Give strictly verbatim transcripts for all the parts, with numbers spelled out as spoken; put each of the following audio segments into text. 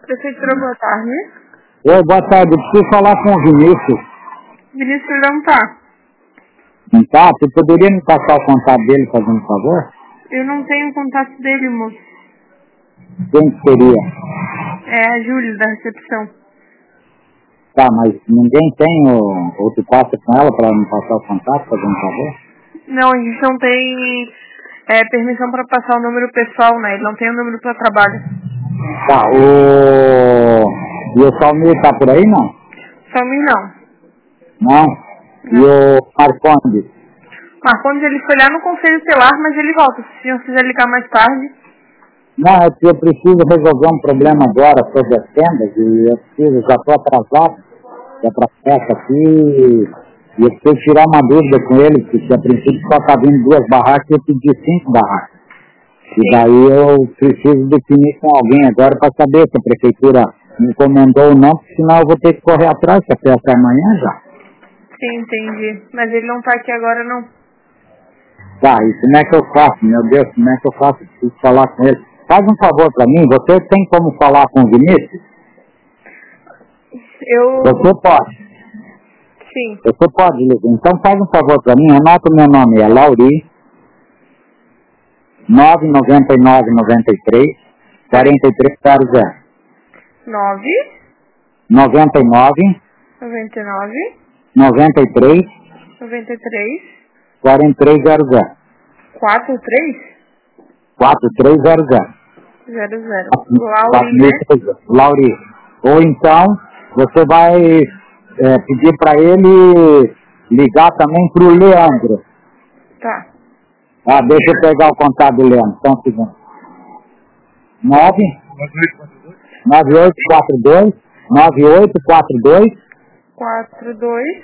Prefeitura, boa tarde. Oi, boa tarde. Eu preciso falar com o Vinícius. Vinícius não tá. Não tá? Você poderia me passar o contato dele, fazendo um favor? Eu não tenho contato dele, moço. Quem que seria? É a Júlia, da recepção. Tá, mas ninguém tem o... ou tu passa com ela para me passar o contato, fazendo um favor? Não, a gente não tem é, permissão para passar o número pessoal, né? Ele não tem o número para trabalho. Tá, o... E o Salmir tá por aí, não? Salmir não. Não? Não. E o Marcondes? Marcondes, ele foi lá no conselho telar, mas ele volta. Se o senhor quiser ligar mais tarde. Não, é que eu preciso resolver um problema agora sobre as tendas e eu preciso, já estou atrasado, já para festa aqui, e eu preciso tirar uma dúvida com ele, porque a princípio só está vindo duas barracas e eu pedi cinco barracas. E daí eu preciso definir com alguém agora para saber se a prefeitura me encomendou ou não, porque senão eu vou ter que correr atrás, que a festa é amanhã já. Sim, entendi. Mas ele não tá aqui agora, não. Tá, e como é que eu faço? Meu Deus, como é que eu faço? Preciso falar com ele. Faz um favor para mim, você tem como falar com o Vinícius? Eu... Você pode. Sim. Você pode, ligar. Então faz um favor para mim, anota o meu nome, é Lauri, nove nove nove nove três, quatro três zero zero. nove noventa e nove, noventa e nove, noventa e três, noventa e três, quarenta e três zero zero. quatro três, quatro três zero zero. zero zero. Lauri, né? Lauri. Ou então, você vai é, pedir para ele ligar também para o Leandro. Tá. Ah, deixa eu pegar o contato do Leandro, só um segundo. nove nove oito quatro dois nove oito quatro dois quatro dois,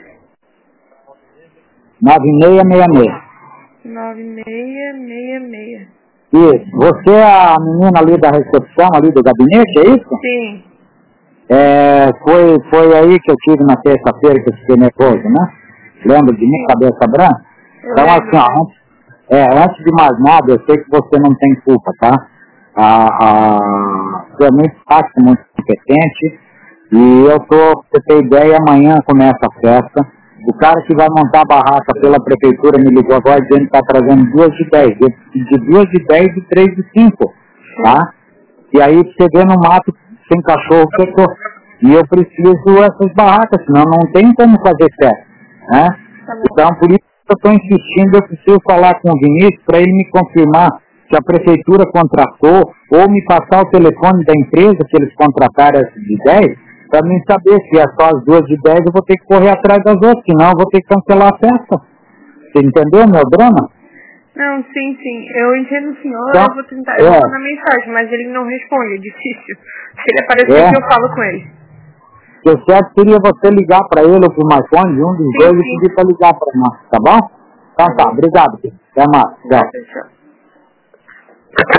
nove seis seis seis. nove seis seis seis. Isso. Você é a menina ali da recepção, ali do gabinete, é isso? Sim. É, foi, foi aí que eu tive na terça-feira que eu fiquei nervoso, né? Lembra de mim, cabeça branca? Eu Então, lembro. assim, ó, antes, é, antes de mais nada, eu sei que você não tem culpa, tá? A, a, você é muito fácil, muito competente, e eu tô, pra você ter ideia, amanhã começa a festa. O cara que vai montar a barraca pela prefeitura me ligou agora dizendo que está trazendo duas de dez. Eu pedi duas de dez e três de cinco, tá? E aí você vê no mato sem cachorro que eu tô. E eu preciso dessas barracas, senão não tem como fazer festa, né? Então, por isso que eu estou insistindo, eu preciso falar com o Vinícius para ele me confirmar se a prefeitura contratou ou me passar o telefone da empresa que eles contrataram essas de dez, para mim saber se é só as duas de dez, eu vou ter que correr atrás das outras, senão eu vou ter que cancelar a festa. Você entendeu meu drama? Não, sim, sim. Eu entendo o senhor, Então, eu vou tentar, eu é. vou mandar mensagem, mas ele não responde, é difícil. Se ele aparecer É. aqui, eu falo com ele. O certo seria você ligar para ele ou para o Marcondes, um dos Sim, dois, sim. e pedir para ligar para nós, tá bom? Então tá, obrigado. Até mais. Tchau. Tchau.